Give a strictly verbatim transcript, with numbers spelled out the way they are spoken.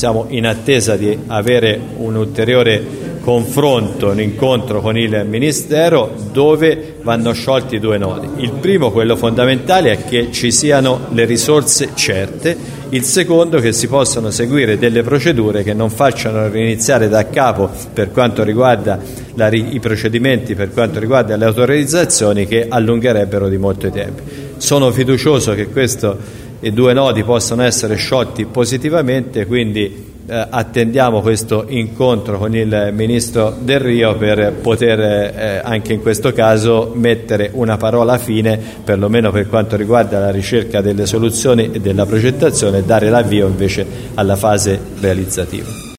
siamo in attesa di avere un ulteriore confronto, un incontro con il Ministero dove vanno sciolti due nodi. Il primo, quello fondamentale, è che ci siano le risorse certe, il secondo che si possano seguire delle procedure che non facciano riniziare da capo per quanto riguarda la, i procedimenti, per quanto riguarda le autorizzazioni, che allungherebbero di molto i tempi. Sono fiducioso che questo, i due nodi possano essere sciolti positivamente, quindi Eh, attendiamo questo incontro con il Ministro Delrio per poter eh, anche in questo caso mettere una parola fine, perlomeno per quanto riguarda la ricerca delle soluzioni e della progettazione, e dare l'avvio invece alla fase realizzativa.